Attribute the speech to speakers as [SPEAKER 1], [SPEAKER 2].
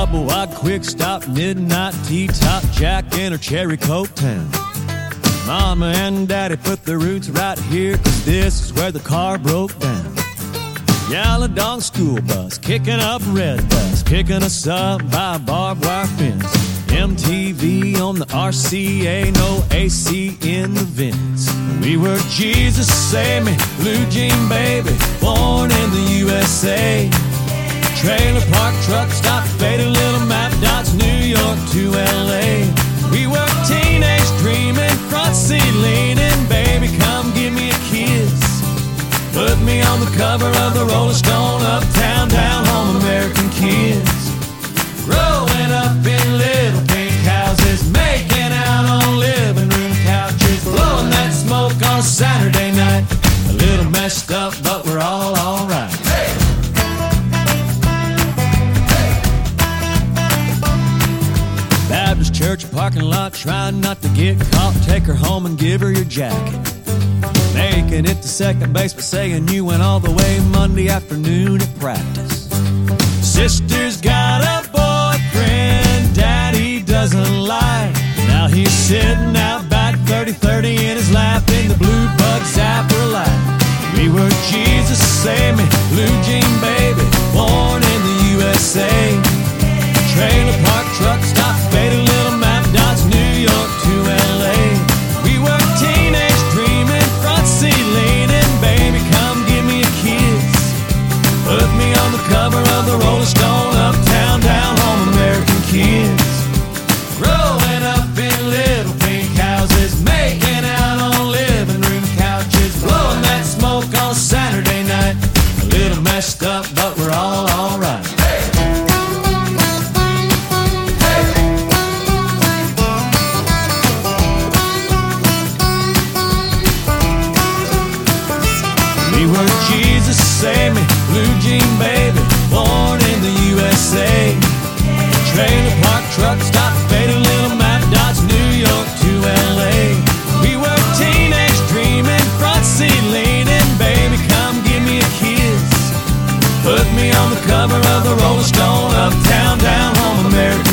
[SPEAKER 1] Double wide, quick stop, midnight tea top, Jack in her cherry coke town. Mama and Daddy put their roots right here, 'cause this is where the car broke down. Yaladong school bus, kicking up red bus, picking us up by a barbed wire fence. MTV on the RCA, no AC in the vents. We were Jesus Save Me, Blue Jean Baby, born in the USA. Trailer park, truck stop, faded little map dots, New York to LA. We were teenage dreaming, front seat leaning, baby come give me a kiss. Put me on the cover of the Rolling Stone, uptown, down home, American kids. Growing up in little pink houses, making out on living room couches, blowing that smoke on Saturday night. A little messed up, but we're all alright. Hey! Baptist church parking lot, trying not to get caught. Take her home and give her your jacket. Making it to second base, but saying you went all the way Monday afternoon at practice. Sister's got a boyfriend Daddy doesn't like. Now he's sitting out back 30-30 in his lap in the blue bug zapper light. We were Jesus Save Me, Blue Jean Baby, born in the USA. Trailer park, truck stop, faded little map dots, New York to LA. We were teenage dreaming, front seat leaning, baby come give me a kiss. Put me on the cover of the Rolling Stone, uptown, down home, American kids. Growing up in little pink houses, making out on living room couches, blowing that smoke on Saturday night. A little messed up, but we're all alright. We were Jesus Save Me, Blue Jean Baby, born in the USA. Trailer park, truck stop, faded little map dots, New York to LA. We were teenage dreaming, front seat leaning, baby come give me a kiss. Put me on the cover of the Rolling Stone, uptown, down home, America.